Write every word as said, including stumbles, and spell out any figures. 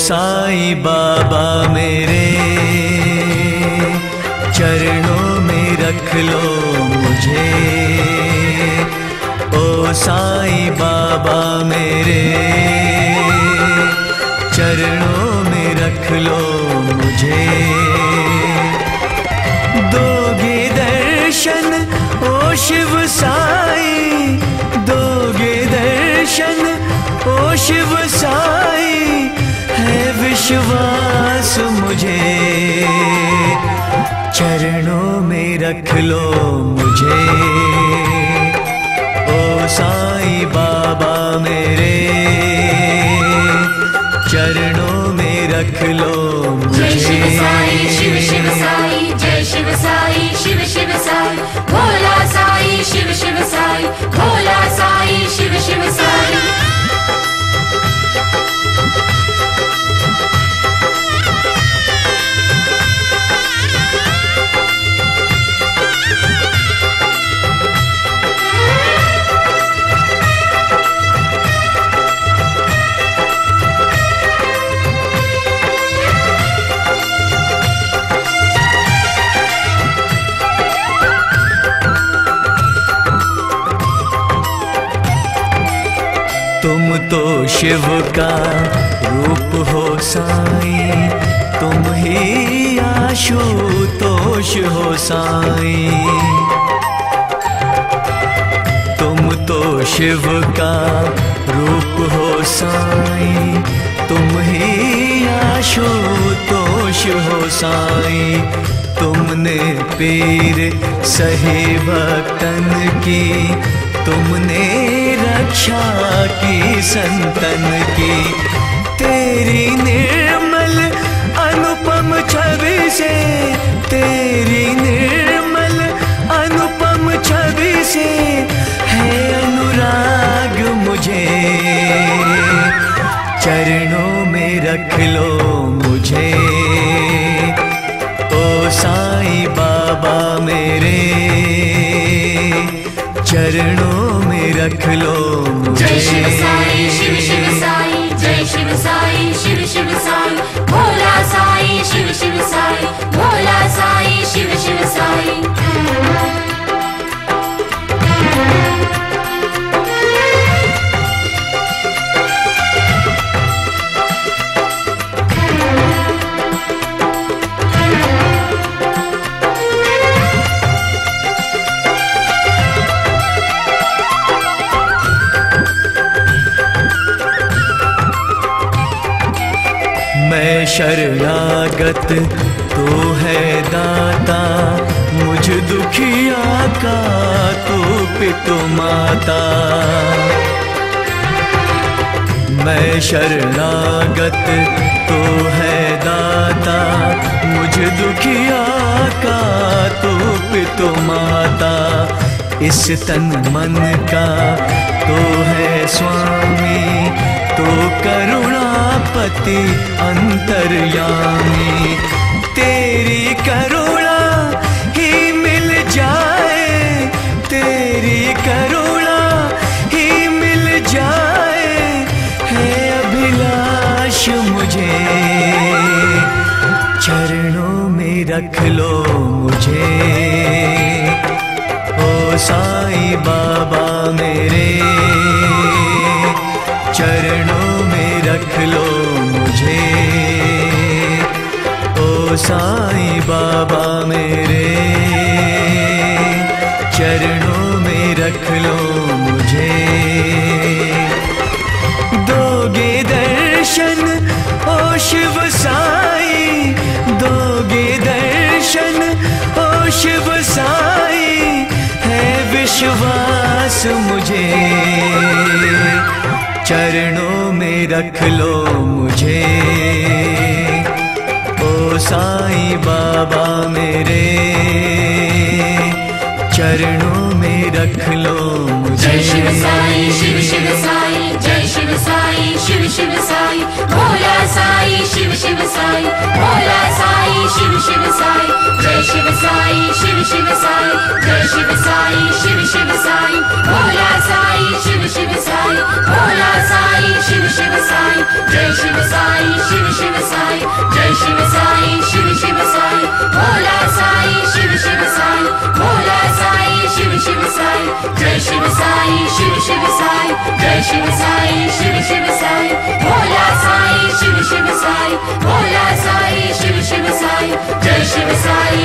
साईं बाबा मेरे, चरणों में रख लो मुझे। ओ साईं बाबा मेरे, चरणों में रख लो मुझे। दोगे दर्शन ओ शिव साईं, दोगे दर्शन ओ शिव साईं, है विश्वास मुझे। चरणों में रख लो मुझे। ओ साईं बाबा मेरे, चरणों में रख लो मुझे। जय शिव साई शिव शिव साई, जय शिव साई शिव शिव साई, भोला साई शिव शिव साई, भोला साई शिव शिव साई। तुम तो शिव का रूप हो साईं, तुम ही आशुतोष हो साईं। तुम तो शिव का रूप हो साईं, तुम ही आशुतोष हो साईं। तुमने पीर सही भक्तन की, तुमने रक्षा की संतन की। तेरी निर्मल अनुपम छवि से, तेरी निर्मल अनुपम छवि से है अनुराग मुझे। चरणों में रख लो मुझे। ओ साईं बाबा मेरे, चरणों में रख लो मुझे। जय शिव साई शिव शिव साई, जय शिव साई शिव शिव साई, भोला साई शिव शिव साई, भोला साई शिव शिव साई। मैं शरणागत तू है दाता, मुझ दुखिया का तू पितु माता। मैं शरणागत तू है दाता, मुझ दुखिया का तू पितु माता। इस तन मन का तू है स्वामी, तू करुणापति अंतर्यामी। तेरी करुणा ही मिल जाए, तेरी करुणा ही मिल जाए, है अभिलाष मुझे। चरणों में रख लो मुझे। ओ साईं बाबा मेरे, चरणों में रख लो मुझे। ओ साईं बाबा मेरे, चरणों में रख लो मुझे। दोगे दर्शन ओ शिव साईं, दोगे दर्शन ओ शिव साईं, है विश्वास मुझे। चरणों में रख लो मुझे। ओ साईं बाबा मेरे, चरणों में रख लो मुझे। जय शिव साई शिव शिव साई, जय शिव साई शिव शिव साई, भोला साई शिव शिव साई, भोला साई शिव शिव साई। जय शिव साई शिव शिव साई, जय शिव साई शिव शिव साई, भोला साई शिव शिव साई, भोला साई शिव शिव साई, जय शिव साई शिव शिव साई जय शिव साई शिव शिव साई भोला साई शिव शिव साई भोला साई शिव शिव साई जय शिव साई शिव शिव साई जय शिव साई शिव शिव साई भोला साई शिव शिव साई भोला साई शिव शिव साई जय शिव साई